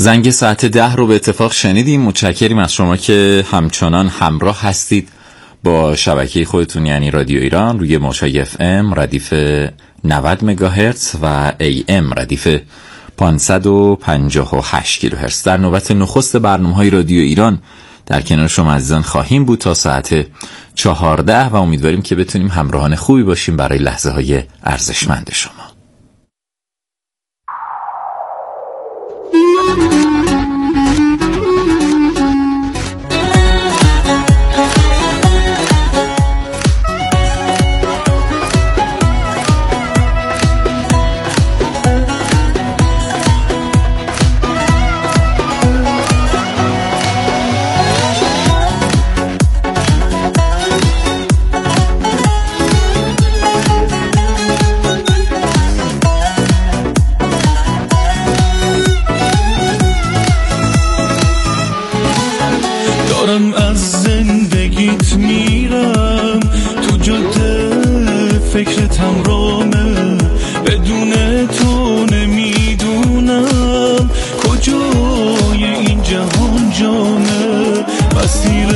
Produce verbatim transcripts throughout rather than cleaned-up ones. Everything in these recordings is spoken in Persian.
زنگ ساعت ده رو به اتفاق شنیدیم. متشکریم از شما که همچنان همراه هستید با شبکه خودتون، یعنی رادیو ایران روی موج‌های اف ام ردیف نود مگاهرتز و ای ام ردیف پانصد و پنجاه و هشت کیلوهرتز. در نوبت نخست برنامه‌های رادیو ایران در کنار شما عزیزان خواهیم بود تا ساعت چهارده و امیدواریم که بتونیم همراهان خوبی باشیم برای لحظه های ارزشمند شما. فکرتم رامه، بدون تو نمیدونم کجای این جهان جامه. مسیر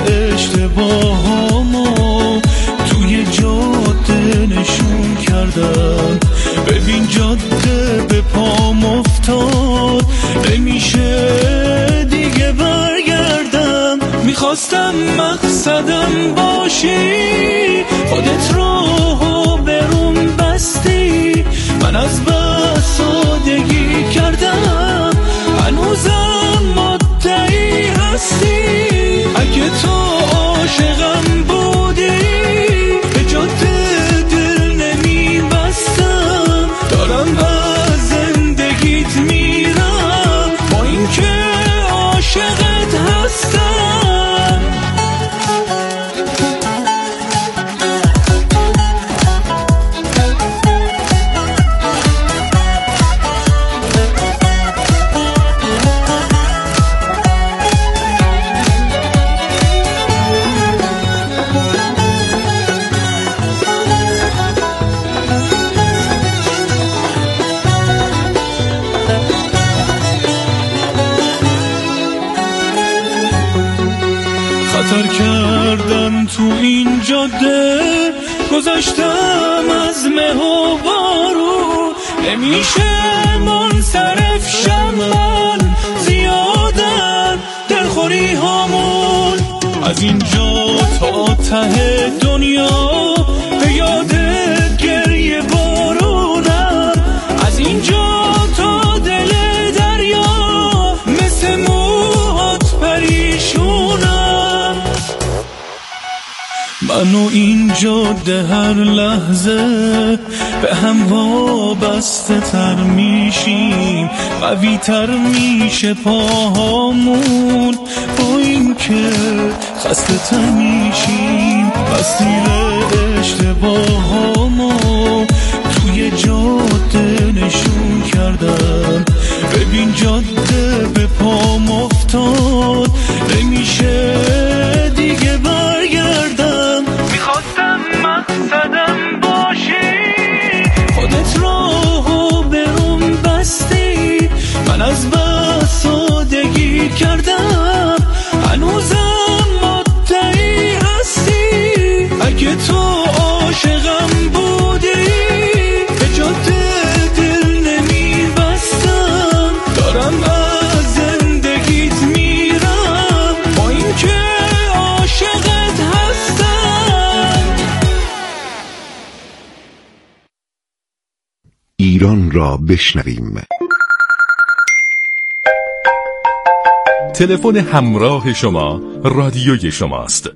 اشتباهامو توی جاده نشون کردم، ببین جاده به پام افتاد، نمیشه دیگه برگردم. میخواستم مقصدم باشی، خودت رو برون بستی، من از بس سادگی کردم، هنوزم مدعی هستی. اگه تو عاشقم بودی به جاده دل نمیبستم، دارم از زندگیت میرم با اینکه عاشقت هستم. خطر کردم تو این جاده، گذاشتم از مه و بارون، نمیشه منصرف شم من، زیادن دلخوری هامون. از اینجا تا ته دنیا به یاد گریه بارونم، از اینجا تا دل دریا مثل موهات پریشونم. من و این جاده هر لحظه به هم وابسته تر میشیم، قوی تر میشه پاهامون، با این که خسته تر میشیم. مسیر اشتباهامو توی جاده نشون کردم، ببین جاده به پام افتاد، نمیشه دیگه برگردم. میخواستم مقصدم باشی، خودت رو برون بستی، من از بس سادگی کردم، هنوزم مدعی هستی. اگه تو عاشقم بودی به جاده دل نمیبستم، دارم از زندگیت میرم با اینکه عاشقت هستم. ایران را بشنویم. تلفن همراه شما رادیوی شماست.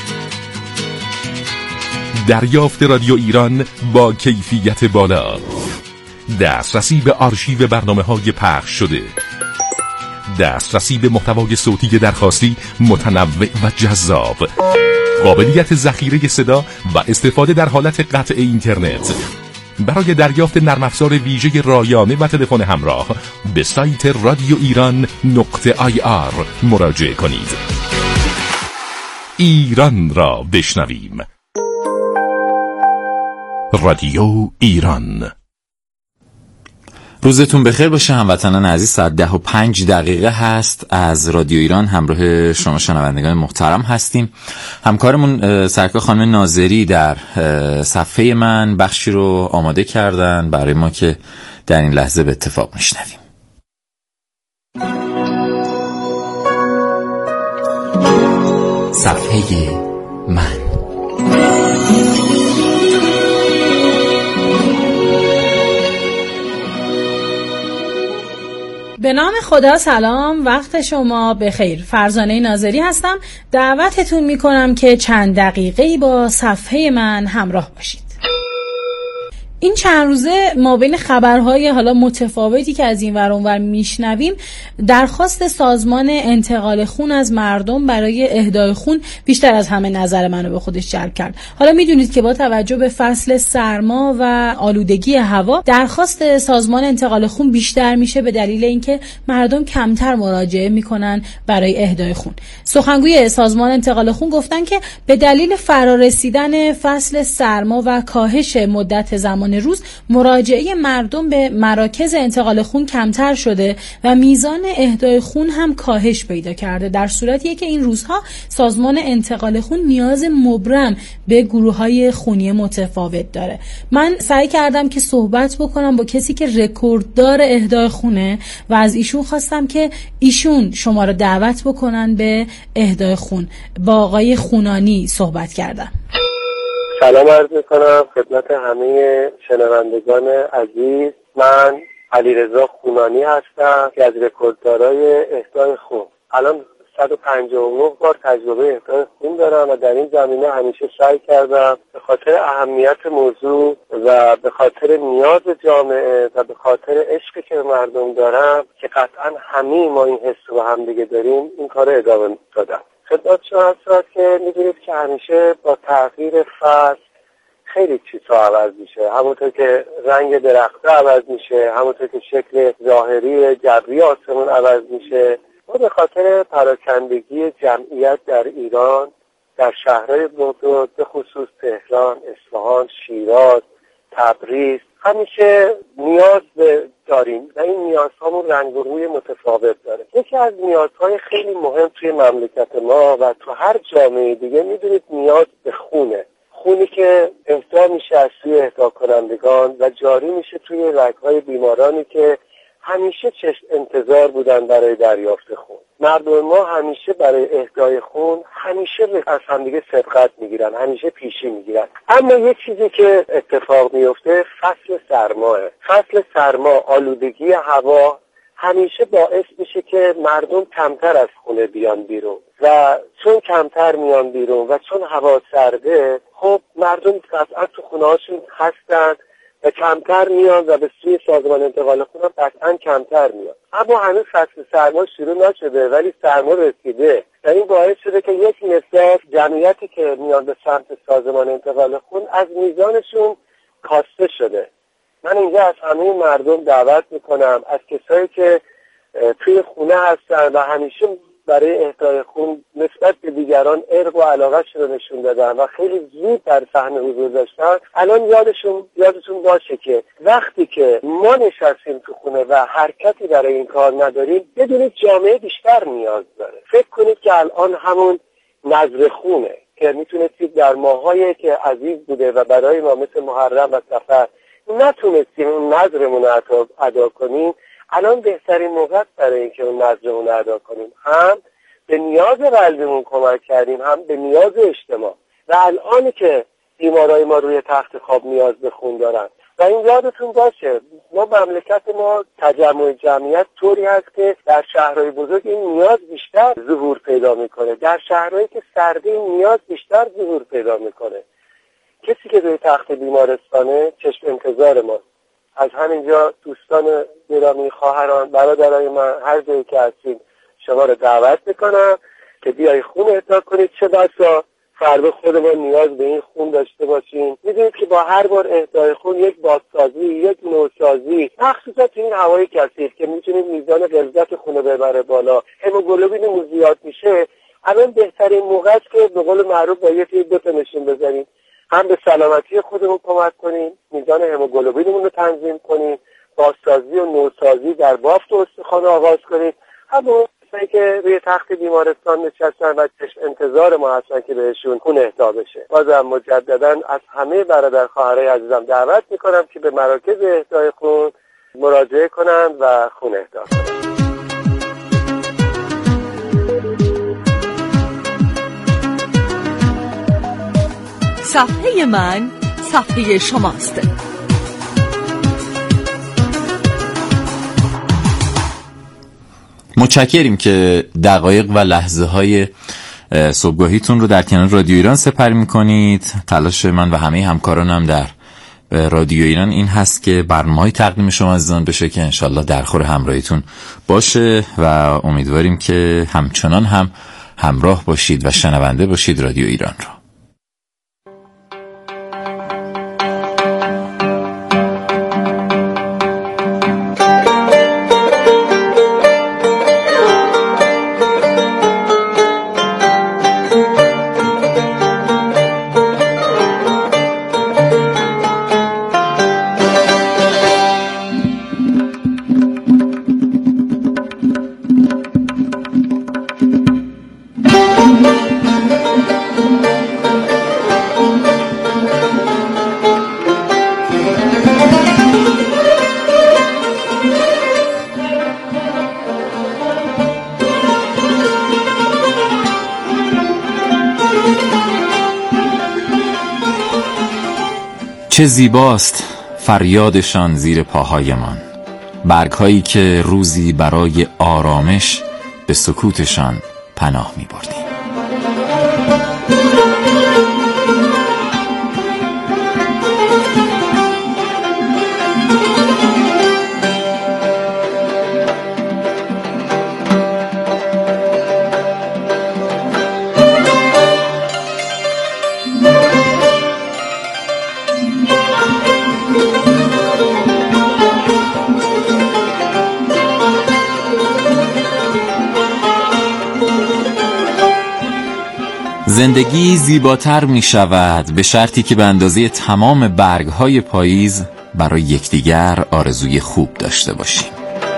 دریافت رادیو ایران با کیفیت بالا، دسترسی به آرشیو برنامه‌های پخش شده، دسترسی به محتوای صوتی درخواستی متنوع و جذاب، قابلیت ذخیره صدا و استفاده در حالت قطع اینترنت. برای دریافت نرم افزار ویژه رایانه و تلفن همراه به سایت رادیو ایران نقطه آی آر مراجعه کنید. ایران را بشنویم. رادیو ایران. روزتون بخیر باشه هموطنان عزیز. ساعت ده و پنج دقیقه هست از رادیو ایران. همراه شما شنوندگان محترم هستیم. همکارمون سرکار خانم ناظری در صفحه من بخشی رو آماده کردن برای ما که در این لحظه به اتفاق میشنویم. صفحه من. به نام خدا. سلام، وقت شما بخیر. فرزانه ناظری هستم. دعوتتون میکنم که چند دقیقه‌ای با صفحه من همراه باشید. این چند روزه ما بین خبرهای حالا متفاوتی که از این ور اون ور میشنویم، درخواست سازمان انتقال خون از مردم برای اهدای خون بیشتر از همه نظر منو به خودش جلب کرد. حالا میدونید که با توجه به فصل سرما و آلودگی هوا، درخواست سازمان انتقال خون بیشتر میشه به دلیل اینکه مردم کمتر مراجعه میکنن برای اهدای خون. سخنگوی سازمان انتقال خون گفتن که به دلیل فرارسیدن فصل سرما و کاهش مدت زمان روز، مراجعه مردم به مراکز انتقال خون کمتر شده و میزان اهدای خون هم کاهش پیدا کرده، در صورتیه که این روزها سازمان انتقال خون نیاز مبرم به گروه‌های خونی متفاوت داره. من سعی کردم که صحبت بکنم با کسی که رکورددار اهدای خونه و از ایشون خواستم که ایشون شما رو دعوت بکنن به اهدای خون. با آقای خونانی صحبت کردم. سلام عرض میکنم خدمت همه شنوندگان عزیز. من علیرضا خونانی هستم که از رکورددارای اهدای خون. الان صد و پنجاه و نه بار تجربه اهدای خون دارم و در این زمینه همیشه سعی کردم به خاطر اهمیت موضوع و به خاطر نیاز جامعه و به خاطر عشقی که مردم دارم که قطعا همه ما این حس رو هم دیگه داریم، این کار ادامه دادم. خدمت شما هست که میدونید که همیشه با تغییر فصل خیلی چیزها عوض میشه. همونطور که رنگ درخت‌ها عوض میشه، همونطور که شکل ظاهری جبری آسمون عوض میشه. ما به خاطر پراکندگی جمعیت در ایران، در شهرهای بزرگ به خصوص تهران، اصفهان، شیراز، تبریز، همیشه نیاز داریم و این نیازهامون رنگ و روی متفاوت داره. یکی از نیازهای خیلی مهم توی مملکت ما و تو هر جامعه دیگه میدونید نیاز به خونه. خونی که اهدا میشه از سوی اهدا کنندگان و جاری میشه توی رگ‌های بیمارانی که همیشه چشم انتظار بودن برای دریافت خون. مردم ما همیشه برای اهدای خون همیشه از همدیگه سبقت میگیرن، همیشه پیشی میگیرن. اما یک چیزی که اتفاق میفته فصل سرماه. فصل سرما، آلودگی هوا همیشه باعث میشه که مردم کمتر از خونه بیان بیرون و چون کمتر میان بیرون و چون هوا سرده، خب مردم قطعا تو خونه هاشون هستن و کمتر میان و به سوی سازمان انتقال خون هم قطعا کمتر میان. اما هنوز فصل سرما شروع نشده ولی سرما رسیده و این باعث شده که یک مقدار جمعیتی که میان به سمت سازمان انتقال خون از میزانشون کاسته شده. من اینجا از همه مردم دعوت میکنم، از کسایی که توی خونه هستن و همیشه برای اهدای خون نسبت به دیگران ارق و علاقه رو نشون دادن و خیلی زود در صحنه حضور داشتن، الان یادشون یادتون باشه که وقتی که ما نشستیم تو خونه و حرکتی برای این کار نداریم، بدونید جامعه بیشتر نیاز داره. فکر کنید که الان همون نذر خونه که میتونستید در ماهایی که عزیز بوده و برای ما مثل محرم و سفر نتونستیم اون نذرمون رو ادا کنیم، الان بهترین موقع برای اینکه اون نذرمون رو ادا کنیم. هم به نیاز قلبمون کمک کردیم، هم به نیاز اجتماع. و الان که بیمارای ما روی تخت خواب نیاز به خون دارن و این یادتون باشه، ما مملکت ما تجمع جمعیت طوری هست که در شهرهای بزرگ این نیاز بیشتر ظهور پیدا میکنه، در شهرهایی که سرده این نیاز بیشتر ظهور پیدا میکنه. کسی که روی تخت بیمارستانه چشم انتظار ماست. از همینجا دوستان گرامی، خواهران، برادرای من، هر جایی که هستین شما رو دعوت میکنم که بیای خون اهدا کنید. چه بسا فردا خودمون نیاز به این خون داشته باشیم. میدونید که با هر بار اهدای خون یک بازسازی، یک نوسازی، مخصوصا تو این هوای کثیف که میتونید میزان غلظت خون رو ببره بالا، هموگلوبینمون زیاد میشه، الان بهترین موقع است که به قول معروف با یه تیر دو تا نشون بزنیم. هم به سلامتی خودمون کمک کنیم، میزان هموگلوبینمون رو تنظیم کنیم بازسازی و نوسازی در بافت استخوان آغاز کنید. همون کسایی که روی تخت بیمارستان نشستن و چشم انتظار ما هستن که بهشون خون اهدا بشه. بازم مجددا از همه برادر خواهرای عزیزم دعوت میکنم که به مراکز اهدای خون مراجعه کنن و خون اهدا کنن. صفحه من صفحه شماست. متشکریم که دقایق و لحظه های صبحگاهیتون رو در کنار رادیو ایران سپری میکنید. تلاش من و همه همکارانم در رادیو ایران این هست که برنامه‌های تقدیم شما عزیزان بشه که انشالله در خور همراهیتون باشه و امیدواریم که همچنان هم همراه باشید و شنونده باشید رادیو ایران رو. چه زیباست فریادشان زیر پاهایمان، برگ‌هایی که روزی برای آرامش به سکوتشان پناه می‌بردیم. زندگی زیباتر می شود به شرطی که به اندازه تمام برگ‌های پاییز برای یکدیگر آرزوی خوب داشته باشیم.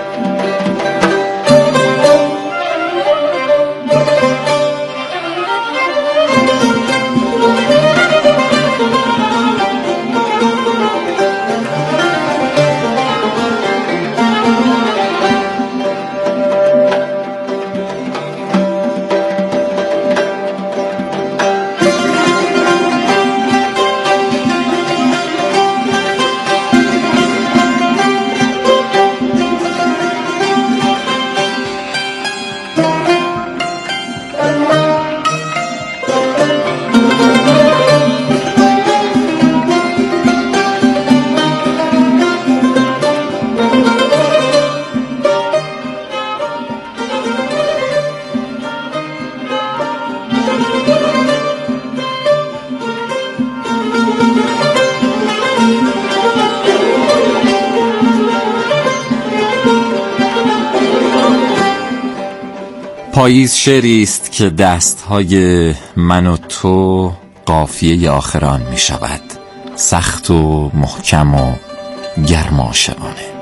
پاییز شعری است که دستهای من و تو قافیه آخران می شود، سخت و محکم و گرم و عاشقانه.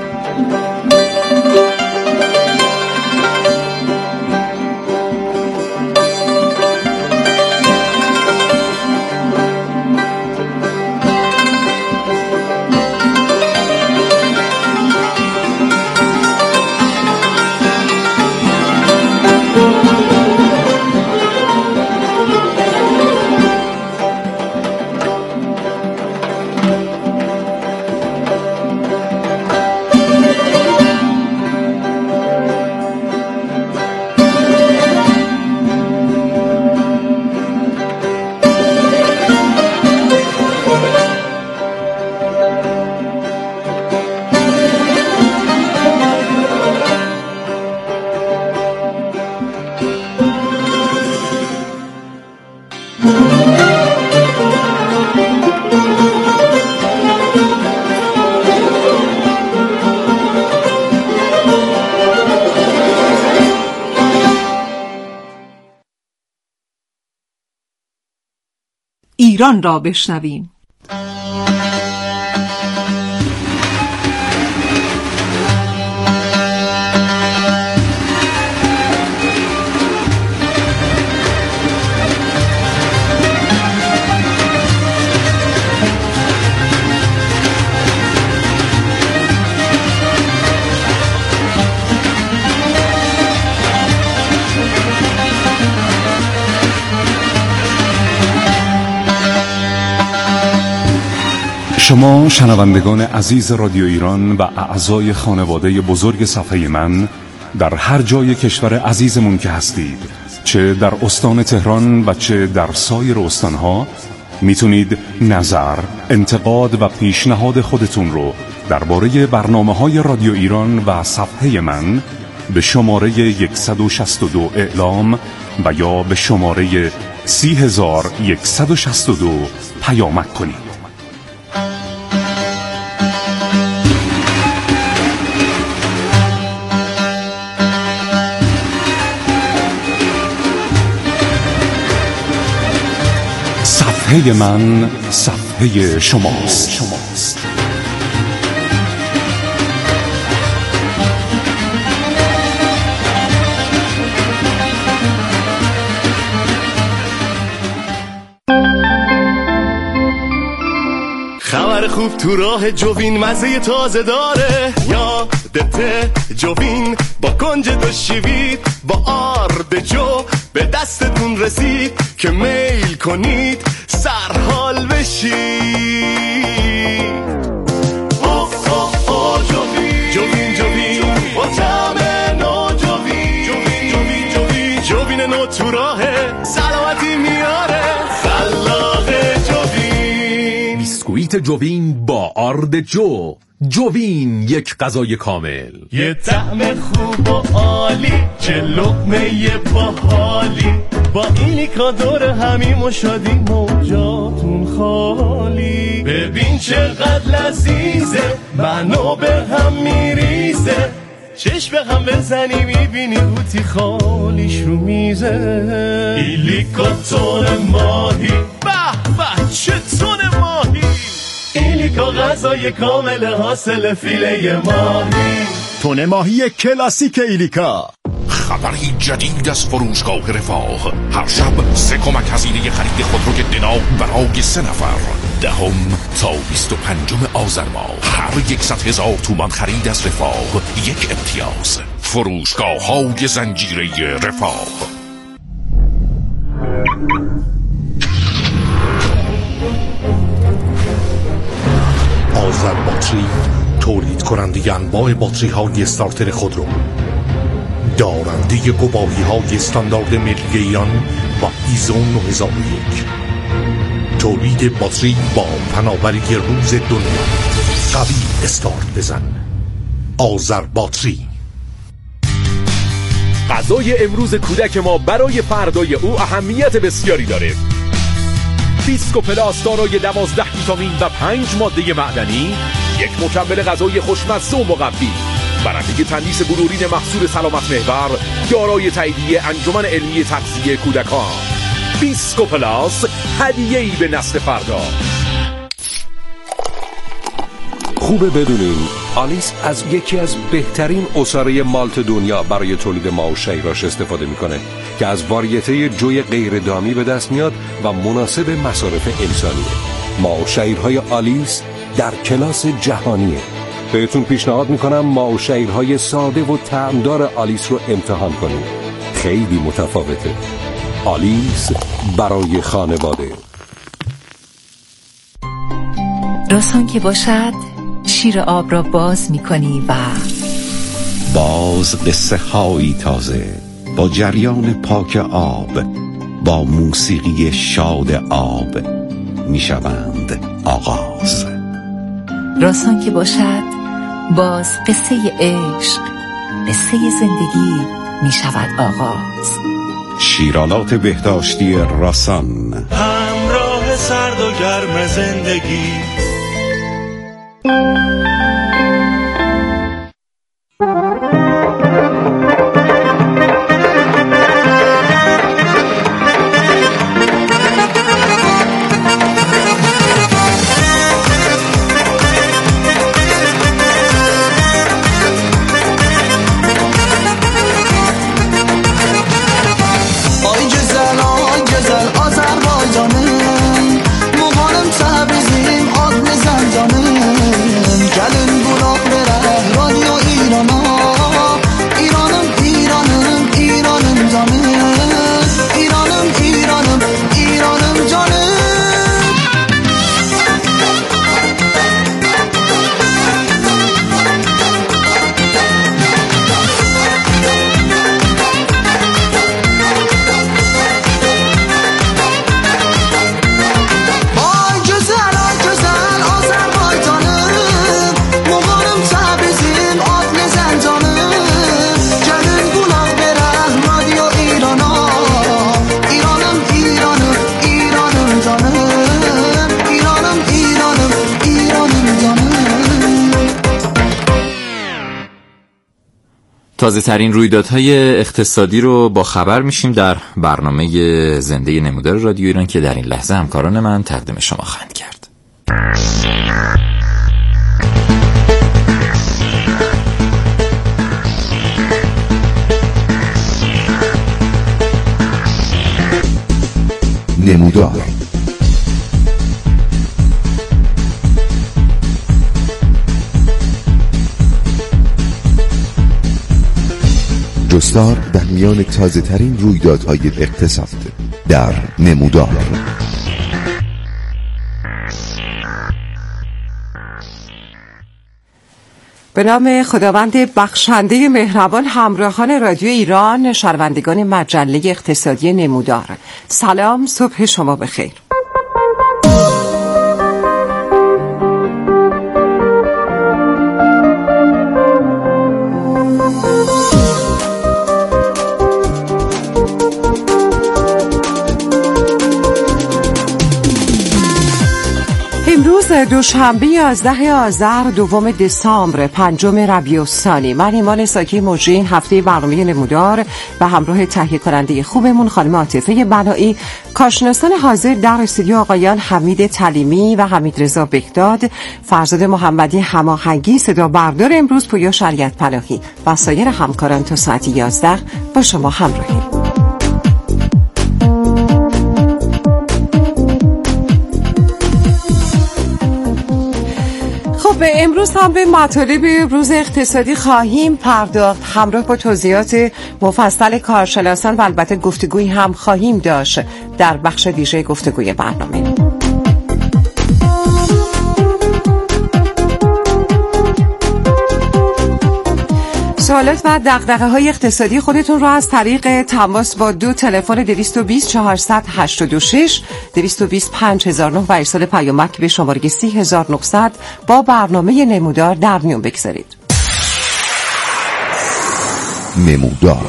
ایران را بشنویم. شما شنوندگان عزیز رادیو ایران و اعضای خانواده بزرگ صفحه من در هر جای کشور عزیزمون که هستید، چه در استان تهران و چه در سایر استانها، میتونید نظر، انتقاد و پیشنهاد خودتون رو درباره برنامه‌های رادیو ایران و صفحه من به شماره صد و شصت و دو اعلام و یا به شماره سی هزار و صد و شصت و دو پیامک کنید. صفحه من صفحه شماست, شماست. خبر خوب تو راه جوین مزه تازه داره، یادته جوین با کنج دو شیوید با آرد جو به دستتون رسید که میل کنید سرحال بشید. اوه اوه اوه جوین جوین جوین با طعم نو جوین جوین جوین جوین جوین نو تو راهه سلامتی میاره خلاق جوین. بیسکویت جوین با آرد جو. جوین یک غذای کامل، یه طعم خوب و عالی، چه لقمه باحالی، با ایلیکا دور همیم و شادی موجاتون خالی. ببین چقدر لذیذه، منو به هم میریزه، چشم به هم بزنی میبینی قوطی خالیش رو میزه. ایلیکا تون ماهی، به به چه تون ماهی، ایلیکا غذای کامل حاصل فیله ماهی. تون ماهی کلاسیک ایلیکا. خبری جدید از فروشگاه رفاه. هر شب سه کمک هزینه خرید خودروی دنا برای سه نفر. دهم تا بیست و پنجم آذر ماه هر یکصد هزار تومان خرید از رفاه یک امتیاز. فروشگاه های زنجیره رفاه. آذر باتری، تولید کننده انواع باتری های استارتر خودرو، دارنده گواهی های استاندارد ملی ایران و ایزو نه هزار و یک. تولید باتری با فناوری روز دنیا. قوی استارت بزن. آذر باتری. غذای امروز کودک ما برای فردای او اهمیت بسیاری داره. بیسکو پلاس دارای دوازده ویتامین و پنج ماده معدنی، یک مکمل غذایی خوشمزه و مقوی، برنده تندیس بلورین محصول سلامت محور، دارای تاییدیه انجمن علمی تغذیه کودکان. بیسکو پلاس، هدیه‌ای به نسل فردا. خوبه بدونین آلیس از یکی از بهترین عصاره مالت دنیا برای تولید ماو شیراش استفاده میکنه که از واریته جوی غیر دامی به دست میاد و مناسب مصارف انسانیه. ماو شیرهای آلیس در کلاس جهانیه. بهتون پیشنهاد میکنم ماو شیرهای ساده و طعمدار آلیس رو امتحان کنید. خیلی متفاوته. آلیس برای خانواده. راسان که باشد شیر آب را باز میکنی و باز قصه هایی تازه با جریان پاک آب، با موسیقی شاد آب میشوند آغاز. راسان که باشد باز قصه عشق، قصه زندگی میشود آغاز. شیرالات بهداشتی راسان، همراه سرد و گرم زندگی. تازه ترین رویدادهای اقتصادی رو با خبر میشیم در برنامه زنده نمودار رادیو ایران که در این لحظه همکاران من تقدیم شما خواهند کرد. نمودار جستار در میان تازه ترین رویدادهای اقتصاد در نمودار. به نام خداوند بخشنده مهربان، همراهان رادیو ایران، شنوندگان مجله اقتصادی نمودار، سلام، صبح شما بخیر. امروز دوشنبه یازده آذر دوم دسامبر پنجم ربیع الثانی. من ایمان ساکی مجری این هفته برنامه نمودار و همراه تهیه کننده خوبمون خانم عاطفه بنایی، کارشناسان حاضر در استودیو آقایان حمید تلیمی و حمید رضا بگداد، فرزاد محمدی هماهنگی صدا بردار امروز، پویا شریعت پناهی و سایر همکاران تا ساعت یازده با شما همراهیم. خب امروز هم به مطالب روز اقتصادی خواهیم پرداخت، همراه با توضیحات مفصل کارشناسان و البته گفتگویی هم خواهیم داشت در بخش ویژه گفتگوی برنامه. سوالات و دغدغه‌های اقتصادی خودتون رو از طریق تماس با دو تلفن دویست و بیست چهارصد و هشتاد و شش دویست و بیست پنج هزار و نه و ارسال پیامک به شماره سی هزار و نهصد با برنامه نمودار در میون بگذارید. نمودار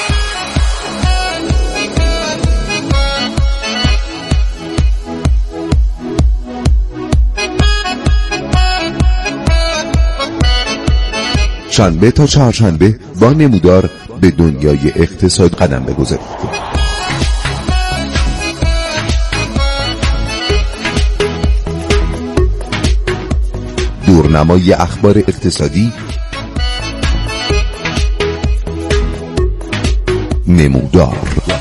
شنبه تا چهارشنبه با نمودار به دنیای اقتصاد قدم بگذارید. دورنمای اخبار اقتصادی، نمودار.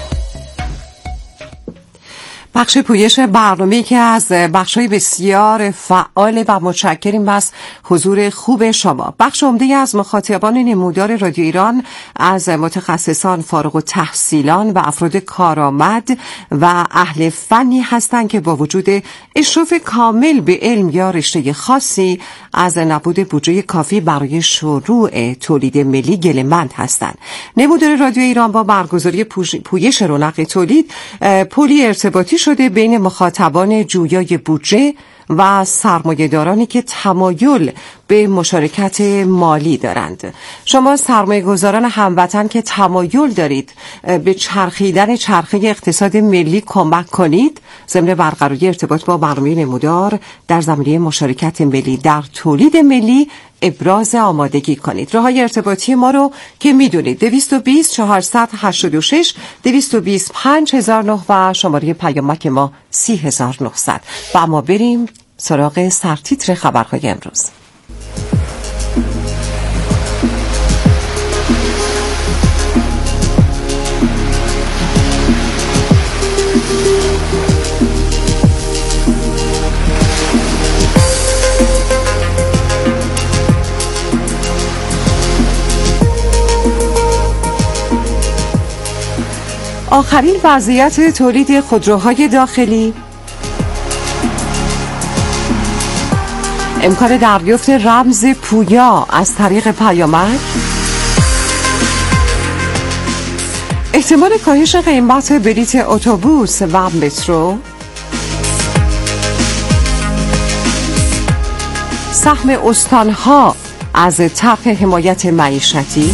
بخش پویش برنامه‌ای که از بخش‌های بسیار فعال و متشکریم از حضور خوب شما. بخش عمده از مخاطبان نمودار رادیو ایران از متخصصان فارغ التحصیلان و افراد کارآمد و اهل فنی هستند که با وجود اشراف کامل به علم یا رشته خاصی از نبود بودجه کافی برای شروع تولید ملی گله‌مند هستند. نمودار رادیو ایران با برگزاری پویش رونق تولید پلی ارتباطی شده بین مخاطبان جویای بودجه و سرمایه‌دارانی که تمایل به مشارکت مالی دارند. شما سرمایه‌گذاران هموطن که تمایل دارید به چرخیدن چرخه اقتصاد ملی کمک کنید، ضمن برقراری ارتباط با برنامه نمودار در زمینه مشارکت ملی در تولید ملی ابراز آمادگی کنید. راههای ارتباطی ما رو که میدونید، دویست و بیست چهارصد و هشتاد و شش دویست و بیست پنج هزار و نه و شماره پیامک ما سی هزار و نهصد. و اما بریم سراغ سرتیتر خبرهای امروز. آخرین وضعیت تولید خودروهای داخلی، امکان دریافت رمز پویا از طریق پیامک، احتمال کاهش قیمت بلیط اتوبوس و مترو، سهم استانها از طرح حمایت معیشتی،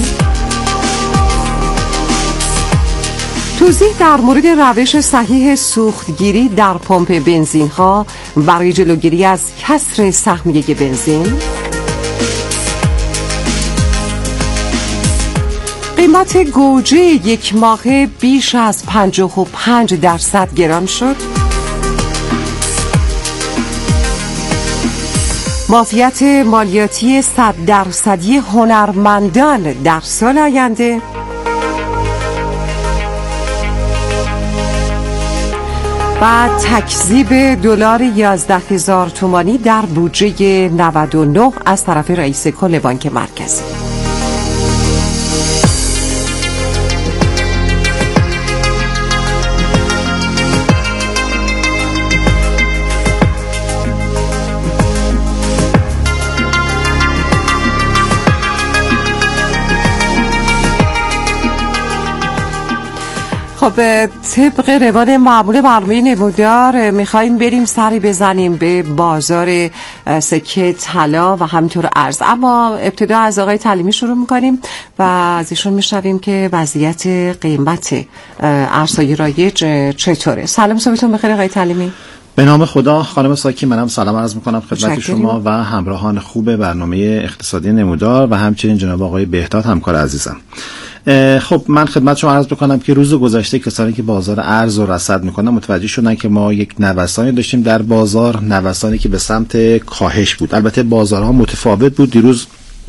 توضیح در مورد روش صحیح سوختگیری در پمپ بنزین ها برای جلوگیری از کسر سهمیه بنزین، قیمت گوجه یک ماهه بیش از پنجاه و پنج درصد گران شد. معافیت مالیاتی صد درصدی هنرمندان در سال آینده. و تکذیب دلار یازده هزار تومانی در بودجه نود و نه از طرف رئیس کل بانک مرکزی. خب طبق روال معمول برنامه نمودار میخواییم بریم سری بزنیم به بازار سکه طلا و همینطور ارز، اما ابتدا از آقای تعلیمی شروع میکنیم و از ایشون میشنویم که وضعیت قیمت ارزهای رایج چطوره. سلام، صبحتون بخیر آقای تعلیمی. به نام خدا. خانم ساکی، منم سلام عرض میکنم خدمت شما و همراهان خوب برنامه اقتصادی نمودار و همچنین جناب آقای بهداد همکار عزیزم. خب من خدمت شما عرض بکنم که روز گذشته کسانی که بازار ارز رو رصد میکنن متوجه شدن که ما یک نوسانی داشتیم در بازار، نوسانی که به سمت کاهش بود. البته بازارها متفاوت بود. دیروز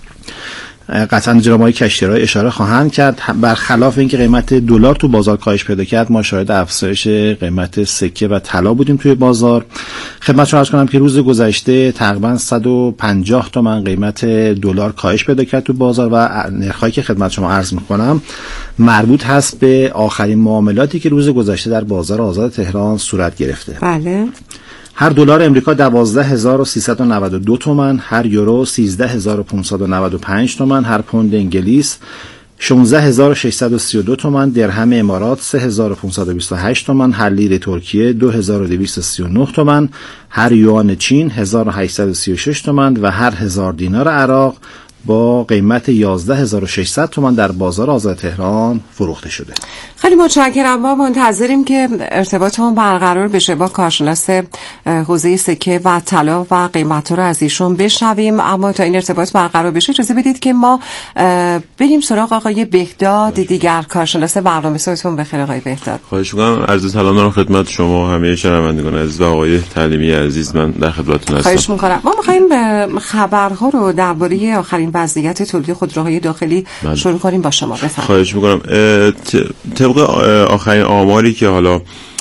قطعا جناب آقای کشتیرای اشاره خواهند کرد، برخلاف اینکه قیمت دلار تو بازار کاهش پیدا کرد، ما شاهد افزایش قیمت سکه و طلا بودیم توی بازار. خدمتتون عرض کنم که روز گذشته تقریبا صد و پنجاه تومان قیمت دلار کاهش پیدا کرد تو بازار و نرخایی که خدمت شما عرض می‌کنم مربوط هست به آخرین معاملاتی که روز گذشته در بازار آزاد تهران صورت گرفته. بله. هر دلار امریکا دوازده هزار و سیصد و نود و دو تومان، هر یورو سیزده هزار و پانصد و نود و پنج تومان، هر پوند انگلیس شانزده هزار و ششصد و سی و دو تومان، درهم امارات سه هزار و پانصد و بیست و هشت تومان، هر لیره ترکیه دو هزار و دویست و سی و نه تومان، هر یوان چین هزار و هشتصد و سی و شش تومان و هر هزار دینار عراق با قیمت یازده هزار و ششصد تومان در بازار آزاد تهران فروخته شده. خیلی متشکرم. ما منتظریم که ارتباطمون برقرار بشه با کارشناس حوزه سکه و طلا و قیمت‌ها رو از ایشون بشنویم، اما تا این ارتباط برقرار بشه اجازه بدید که ما بریم سراغ آقای بهداد دیگر کارشناس برنامه. صبحتون بخیر آقای بهداد. خواهش می‌کنم. عرض سلام دارم خدمت شما همه شنوندگان عزیز و آقای تعلیمی عزیز، من در خدمتتون هستم. خواهش می‌کنم. ما می‌خوایم خبرها رو درباره آخرین وضعیت تولید خودروهای داخلی بله. شروع کنیم با شما. بفرمایید. خواهش می‌کنم. طبق آخرین آماری که حالا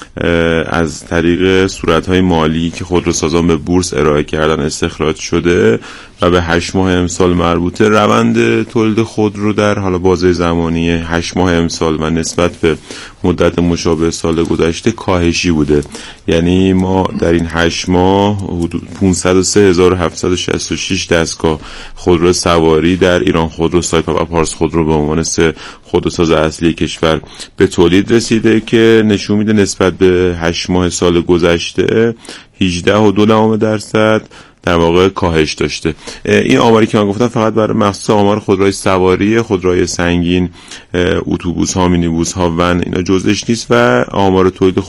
از طریق صورت‌های مالی که خودروسازان به بورس ارائه کردن استخراج شده و به هشت ماه امسال مربوطه، روند تولید خودرو در حالا بازه زمانی هشت ماه امسال و نسبت به مدت مشابه سال گذشته کاهشی بوده. یعنی ما در این هشت ماه حدود پانصد و سه هزار و هفتصد و شصت و شش دستگاه خودرو سواری در ایران خودرو سایت و پارس خودرو به عنوان سه خودروساز اصلی کشور به تولید رسیده که نشون میده نسبت به هشت ماه سال گذشته هجده و دو دهم درصد در واقع کاهش داشته. این آماری که من گفتم فقط برای مخصوص آمار خودروهای سواری، خودروهای سنگین، اتوبوس ها، مینیبوس ها، ون اینا جزش نیست و آمار تولید